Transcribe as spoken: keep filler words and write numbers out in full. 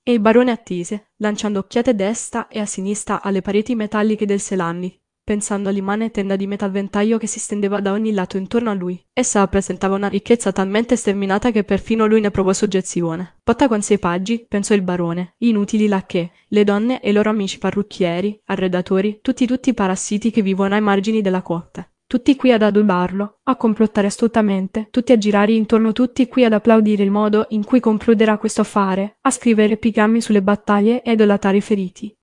E il barone attese, lanciando occhiate a destra e a sinistra alle pareti metalliche del Selandi, pensando all'immane tenda di metalventaio che si stendeva da ogni lato intorno a lui. Essa rappresentava una ricchezza talmente sterminata che perfino lui ne provò soggezione. Porta con sé i paggi, pensò il barone, inutili lacchè, le donne e i loro amici parrucchieri, arredatori, tutti tutti parassiti che vivono ai margini della corte. Tutti qui ad adularlo, a complottare astutamente, tutti a girare intorno, tutti qui ad applaudire il modo in cui concluderà questo affare, a scrivere epigrammi sulle battaglie e a idolatare i feriti.